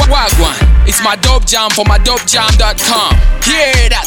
Wagwan, it's my dope jam for my dopejam.com. Hear that?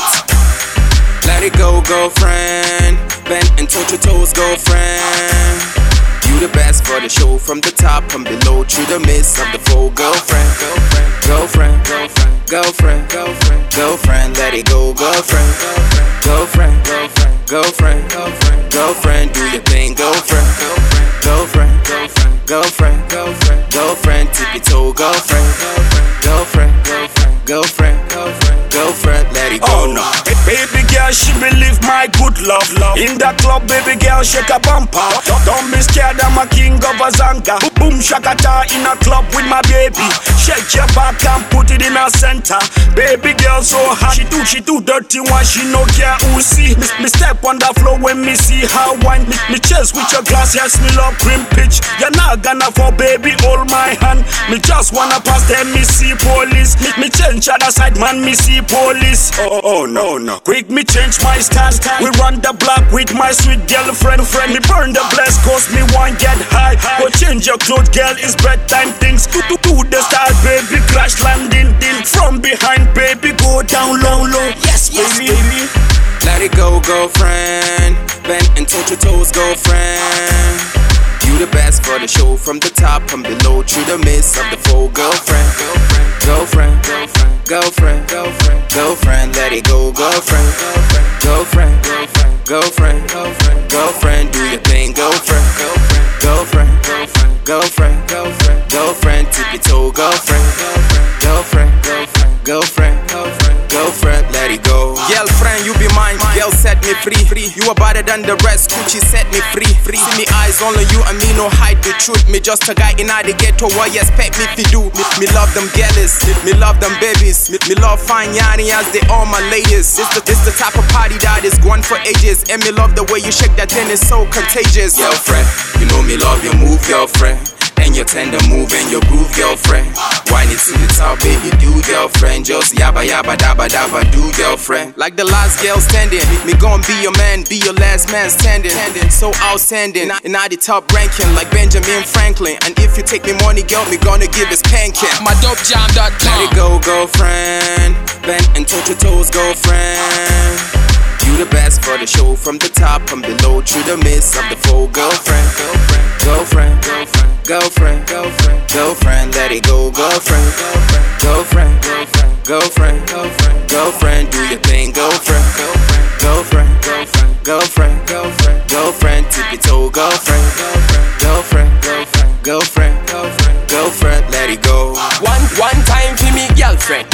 Let it go, girlfriend. Bend and touch your toes, girlfriend. You the best for the show, from the top and below, through the midst of the foe. Girlfriend, girlfriend, girlfriend, girlfriend, girlfriend, girlfriend. Let it go, girlfriend, girlfriend, girlfriend, girlfriend, girlfriend, girlfriend. Do your thing, girlfriend, girlfriend, girlfriend, girlfriend, girlfriend, girlfriend. Tip your toe, girlfriend, girlfriend, girlfriend, girlfriend, girlfriend, girlfriend. Let it go. Oh no, baby girl, she believe my good love. In the club, baby girl, shake a bumper. Don't be scared, I'm a king of Azanka. Boom shakata in a club with my baby. Shake your back and put it in her center. Baby girl so hot, she too dirty one. She no care who see. Me step on the floor when me see her wine. Me chase with your glass, yes me love cream pitch. You're not gonna for baby, hold my hand. Me just wanna pass them, me see police. Me change other side, man, me see police. Oh no, no. Quick me change my stand. We run the block with my sweet girlfriend. Me burn the blast cause me want get high. Go change your clothes, girl, it's bedtime things. Do the style, baby, crash landing. From behind, baby, go down low. Yes, baby. Let it go, girlfriend. Bend and touch your toes, girlfriend. You the best for the show, from the top and below, through the midst of the foe. Girlfriend, girlfriend, girlfriend, girlfriend, girlfriend, girlfriend. Let it go, girlfriend, girlfriend, girlfriend, girlfriend, girlfriend, girlfriend. Do your thing, girlfriend, girlfriend, girlfriend, girlfriend, girlfriend, girlfriend. Tip your toe, girlfriend, girlfriend, girlfriend, girlfriend, girlfriend, girlfriend. Let it go. Girlfriend, you be mine. Girl, set me free. You are better than the rest. Gucci set me free. See me eyes only you and me no hide the truth. Me just a guy in the ghetto. What you expect me to do? Me love them girls. Me love them babies. Me love fine yanni as they all my ladies. This the type of party that is going for ages. And me love the way you shake that thing, it's so contagious. Girlfriend, you know me love your move, girlfriend. And your tender move and your groove, girlfriend. Wine it to the top, baby, do, girlfriend. Just yabba yabba dabba dabba do, girlfriend. Like the last girl standing, me gon' be your man, be your last man standing. So outstanding, and I the top ranking like Benjamin Franklin. And if you take me money, girl, me gonna give it spanking. My dopejam.com. Let it go, girlfriend. Bend and touch your toes, girlfriend. You the best for the show, from the top and below, through the midst of the foe. Girlfriend, girlfriend, girlfriend, girlfriend, girlfriend, girlfriend. Let it go, girlfriend, girlfriend, girlfriend, girlfriend, girlfriend, girlfriend. Do your thing, girlfriend, girlfriend, girlfriend, girlfriend, girlfriend, girlfriend. Tip your toe, girlfriend, girlfriend, girlfriend, girlfriend, girlfriend, girlfriend. Let it go. One time for me girlfriend,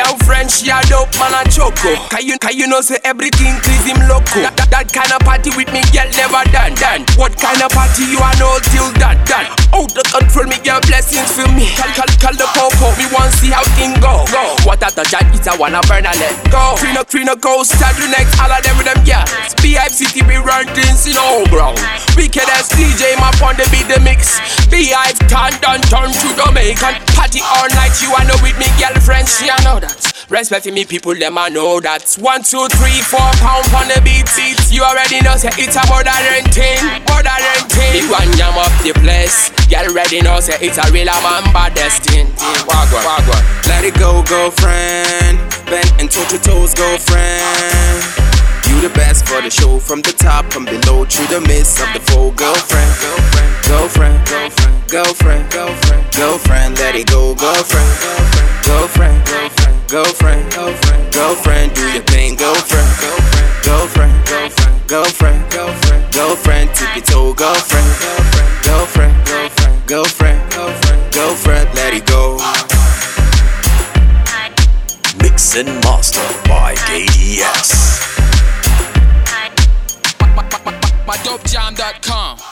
she a dope man a choco. Can you know say everything please him loco. That kind of party with me girl never done. What kind of party you a know till done. Out the control me girl blessings for me. Call the popo, me want see how thing go. What at the chat is I wanna burn and let go. Free no go start the next all of them with them yeah. Beehive City be run things in all ground. Wicked as DJ my on the beat the mix. Beehive turn to Jamaican. Party all night you a know with me girlfriend she a know that. Respect for me people them a know that. 1, 2, 3, 4 pound on the beat. You already know say it's a modern thing. Big one jam up the place. Get ready now say it's a real man baddest thing. Wagwan. Let it go, girlfriend. Bend and touch your toes, girlfriend. You the best for the show, from the top and below, through the midst of the foe. Girlfriend, girlfriend, girlfriend, girlfriend, girlfriend, girlfriend. Let it go, girlfriend, girlfriend, girlfriend, girlfriend, girlfriend, girlfriend. Do your thing, girlfriend, girlfriend, girlfriend, girlfriend, girlfriend, girlfriend. Tip your toe, girlfriend, girlfriend, girlfriend, girlfriend, girlfriend, girlfriend. Let it go. Mix and master by KDS. My dopejam.com.